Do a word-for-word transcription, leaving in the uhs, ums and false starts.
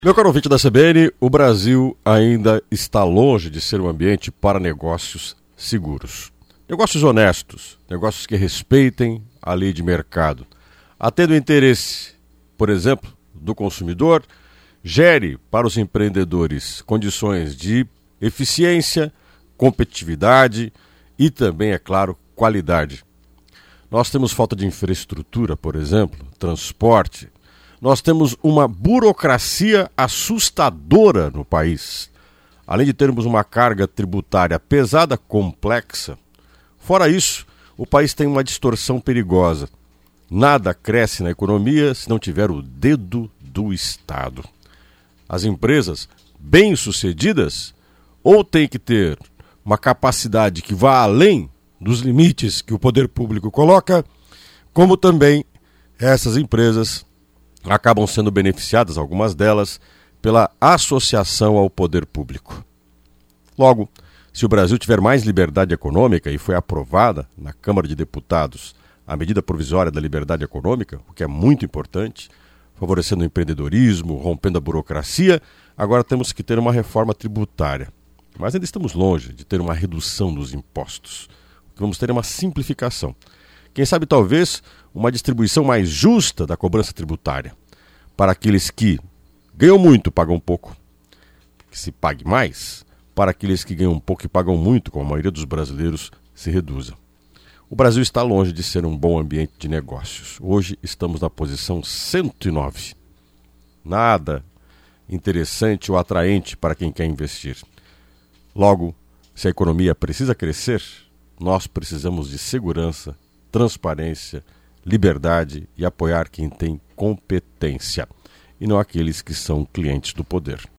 Meu caro ouvinte da C B N, o Brasil ainda está longe de ser um ambiente para negócios seguros. Negócios honestos, negócios que respeitem a lei de mercado, atendo o interesse, por exemplo, do consumidor, gere para os empreendedores condições de eficiência, competitividade e também, é claro, qualidade. Nós temos falta de infraestrutura, por exemplo, transporte. Nós temos uma burocracia assustadora no país. Além de termos uma carga tributária pesada, complexa. Fora isso, o país tem uma distorção perigosa. Nada cresce na economia se não tiver o dedo do Estado. As empresas bem-sucedidas ou têm que ter uma capacidade que vá além dos limites que o poder público coloca, como também essas empresas acabam sendo beneficiadas, algumas delas, pela associação ao poder público. Logo, se o Brasil tiver mais liberdade econômica, e foi aprovada na Câmara de Deputados a medida provisória da liberdade econômica, o que é muito importante, favorecendo o empreendedorismo, rompendo a burocracia, agora temos que ter uma reforma tributária. Mas ainda estamos longe de ter uma redução dos impostos. O que vamos ter é uma simplificação. Quem sabe, talvez, uma distribuição mais justa da cobrança tributária. Para aqueles que ganham muito, pagam pouco. Que se pague mais. Para aqueles que ganham pouco e pagam muito, como a maioria dos brasileiros, se reduza. O Brasil está longe de ser um bom ambiente de negócios. Hoje estamos na posição cento e nove. Nada interessante ou atraente para quem quer investir. Logo, se a economia precisa crescer, nós precisamos de segurança, transparência, liberdade e apoiar quem tem competência, e não aqueles que são clientes do poder.